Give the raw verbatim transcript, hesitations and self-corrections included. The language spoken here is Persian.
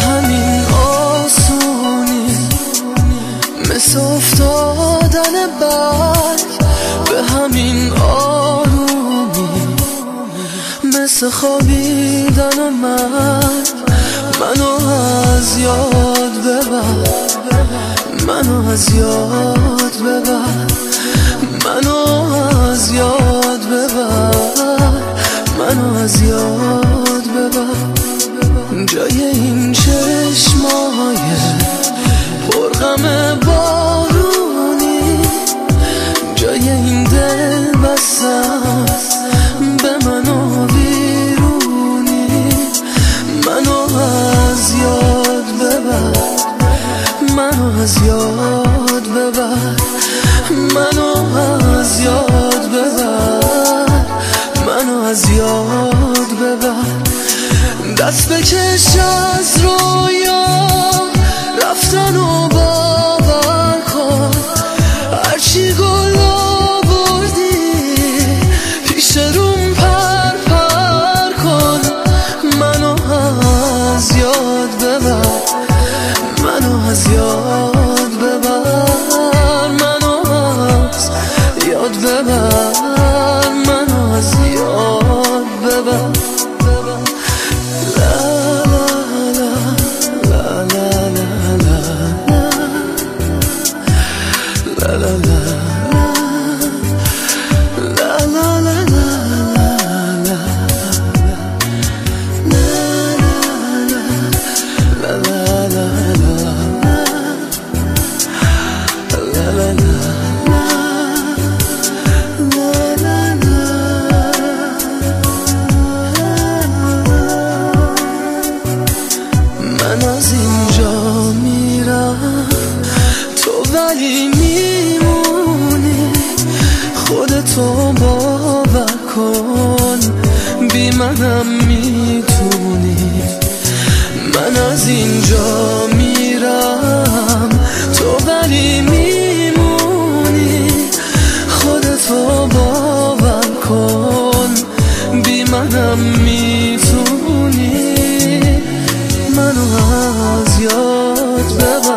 همین آسونی، مثل افتادن برگ به همین آرومی، مثل خوابیدن و مرگ. منو از یاد ببر، منو از یاد ببر، منو از یاد ببر، منو از یاد ببر. جای این چشمای پرغم بارونی، جای این دل بستم به منو بیرونی. منو از یاد ببر، منو از یاد ببر، منو از یاد ببر، منو از یاد ببر. دست بکش از رویا رفتن و باور کن، هرچی گل آوردی پیش روم پر پر کن. منو از یاد ببر، منو از یاد ببر، منو از یاد ببر، منو از یاد ببر. من از اینجا میرم تو ولی میمونی، خودتو باور کن بی منم میتونی. من از اینجا میرم تو ولی میمونی، خودتو باور کن بی منم میتونی. منو از یاد ببر.